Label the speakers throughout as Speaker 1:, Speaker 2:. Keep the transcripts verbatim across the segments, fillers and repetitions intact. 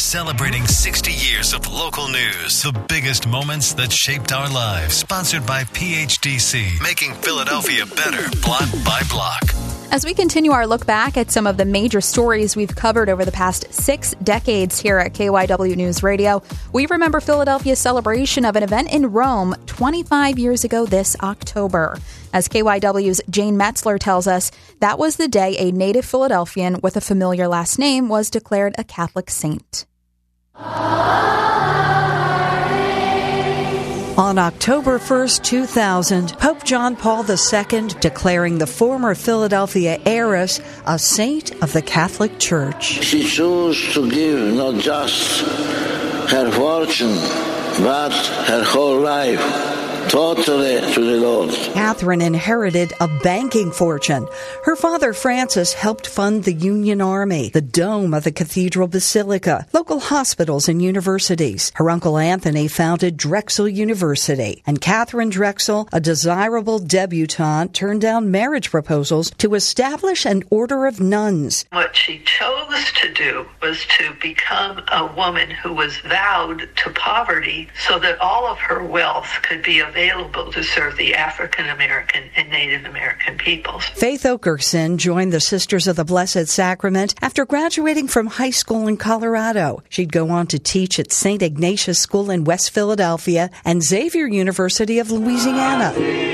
Speaker 1: Celebrating sixty years of local news. The biggest moments that shaped our lives. Sponsored by P H D C. Making Philadelphia better block by block.
Speaker 2: As we continue our look back at some of the major stories we've covered over the past six decades here at K Y W News Radio, we remember Philadelphia's celebration of an event in Rome twenty-five years ago this October. As K Y W's Jane Metzler tells us, that was the day a native Philadelphian with a familiar last name was declared a Catholic saint.
Speaker 3: On October first, two thousand, Pope John Paul the Second declaring the former Philadelphia heiress a saint of the Catholic Church.
Speaker 4: She chose to give not just her fortune, but her whole life totally to the Lord.
Speaker 3: Catherine inherited a banking fortune. Her father, Francis, helped fund the Union Army, the dome of the Cathedral Basilica, local hospitals and universities. Her uncle Anthony founded Drexel University. And Catherine Drexel, a desirable debutante, turned down marriage proposals to establish an order of nuns.
Speaker 5: What she chose to do was to become a woman who was vowed to poverty so that all of her wealth could be available available to serve the African American and Native American peoples.
Speaker 3: Faith Okerson joined the Sisters of the Blessed Sacrament after graduating from high school in Colorado. She'd go on to teach at Saint Ignatius School in West Philadelphia and Xavier University of Louisiana.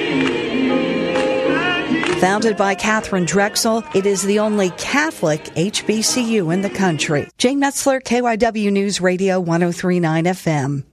Speaker 3: Founded by Catherine Drexel, it is the only Catholic H B C U in the country. Jane Metzler, K Y W News Radio, one oh three point nine F M.